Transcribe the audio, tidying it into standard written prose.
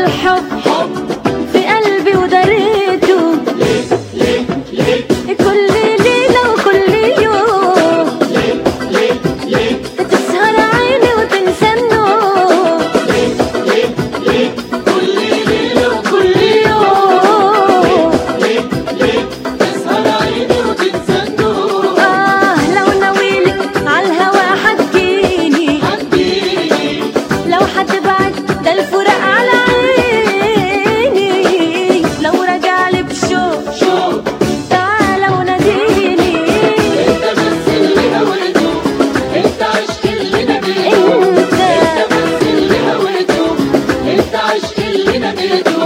الحب في قلبي ودريته كل ليلة وكل يوم تسهر عيني وتنسى النوم كل ليلة وكل يوم تسهر عيني وتنسى النوم. لو ناويلك عالهوا حتجيني لو حتبعد ده الفراق على عيني لو راجعلي بشوق تعالى وناديني. انت بس اللي هويته، انت عشق اللي ناديته، انت بس اللي هويته، انت عشق اللي ناديته.